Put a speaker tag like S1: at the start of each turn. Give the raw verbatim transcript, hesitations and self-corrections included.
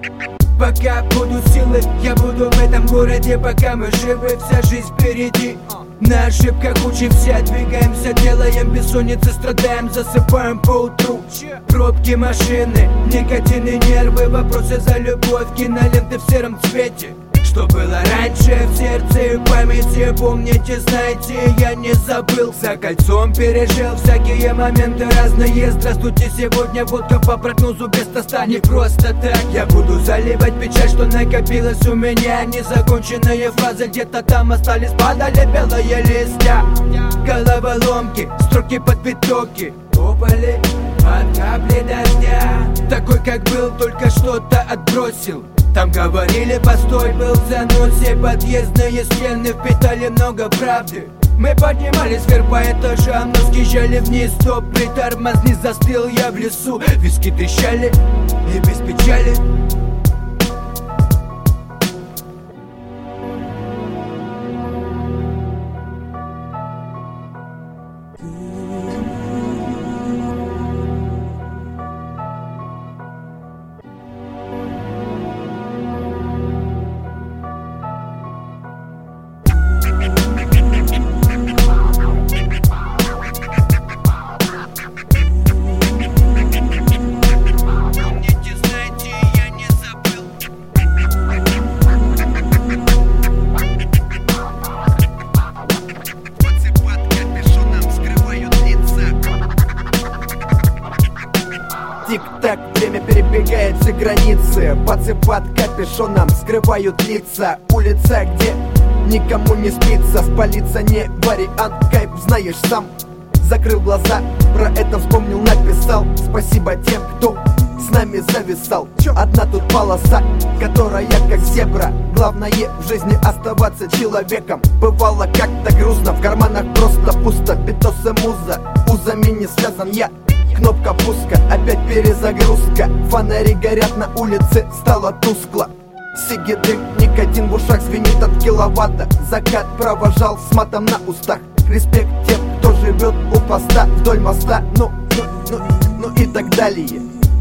S1: Пока будут силы, я буду в этом городе. Пока мы живы, вся жизнь впереди. На ошибках учимся, двигаемся, делаем бессонницы, страдаем, засыпаем по утру. Пробки, машины, никотин и нервы, вопросы за любовь, киноленты в сером цвете. Что было раньше в сердце и памяти, помните, знаете, я не забыл. За кольцом пережил всякие моменты разные. Здравствуйте, сегодня водка по прогнозу без тоста. Не просто так я буду заливать печаль, что накопилось у меня. Незаконченные фразы где-то там остались, падали белые листья. Головоломки, строки под битоки упали от капли дождя. Такой, как был, только что-то отбросил. Там говорили, постой, был в заносе. Подъездные стены впитали много правды. Мы поднимались вверх по этажам, но съезжали вниз. Стоп, притормозни, застыл я в лесу. Виски трещали и без печали.
S2: Тик-так, время перебегает все границы. Пацы под капюшоном скрывают лица. Улица, где никому не спится. Спалиться не вариант, кайф знаешь сам. Закрыл глаза, про это вспомнил, написал. Спасибо тем, кто с нами зависал. Одна тут полоса, которая как зебра. Главное в жизни оставаться человеком. Бывало как-то грустно, в карманах просто пусто. Битосы муза, узами не связан я. Кнопка пуска, опять перезагрузка. Фонари горят на улице, стало тускло. Сиги дым, никотин в ушах звенит от киловатта. Закат провожал с матом на устах. Респект тем, кто живет у поста вдоль моста. Ну, ну, ну, ну и так далее.